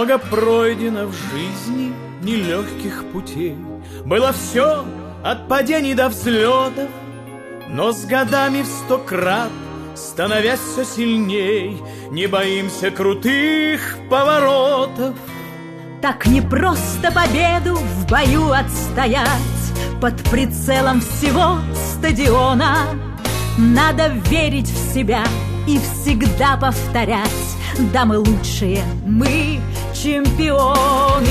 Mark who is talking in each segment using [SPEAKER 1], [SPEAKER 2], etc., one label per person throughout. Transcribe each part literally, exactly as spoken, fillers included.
[SPEAKER 1] Много пройдено в жизни нелегких путей, было все от падений до взлетов, но с годами в сто крат, становясь все сильней, не боимся крутых поворотов.
[SPEAKER 2] Так непросто победу в бою отстоять под прицелом всего стадиона. Надо верить в себя и всегда повторять: да, мы лучшие, мы чемпионы.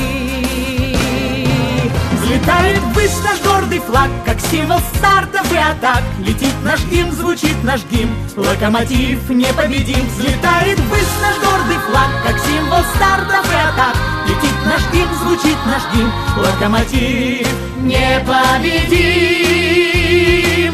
[SPEAKER 1] Взлетает ввысь наш гордый флаг, как символ стартов и атак. Летит наш гимн, звучит наш гимн, локомотив непобедим. Взлетает ввысь наш гордый флаг, как символ стартов и атак. Летит наш гимн, звучит наш гимн, локомотив непобедим.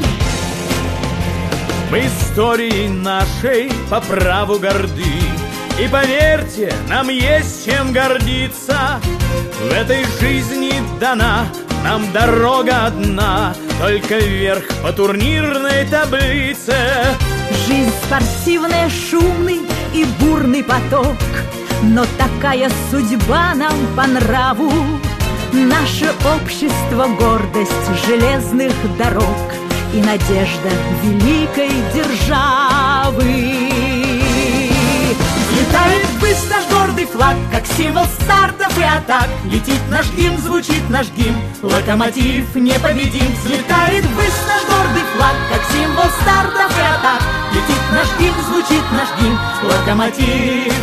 [SPEAKER 1] Мы историей нашей по праву горды, и поверьте, нам есть чем гордиться. В этой жизни дана нам дорога одна, только вверх по турнирной таблице.
[SPEAKER 2] Жизнь спортивная, шумный и бурный поток, но такая судьба нам по нраву. Наше общество — гордость железных дорог и надежда великой державы.
[SPEAKER 1] Взлетает ввысь наш гордый флаг, как символ стартов и атак. Летит наш гимн, звучит наш гимн, локомотив непобедим. Взлетает ввысь наш гордый флаг, как символ стартов и атак. Летит наш гимн, звучит наш гимн, локомотив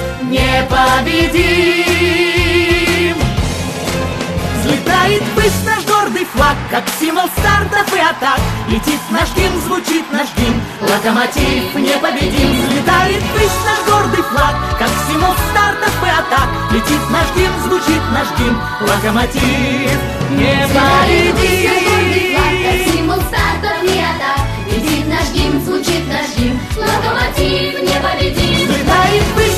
[SPEAKER 1] непобедим. Взлетает ввысь наш гордый флаг, как символ стартов и атак. Летит наш гимн, звучит наш гимн, локомотив непобедим. Взлетает ввысь наш гордый флаг, как символ стартов и атак. Летит наш гимн, звучит наш гимн, локомотив непобедим.
[SPEAKER 3] Как символ стартов и атак. Летит наш гимн, звучит наш гимн, локомотив непобедим.
[SPEAKER 1] Взлетает ввысь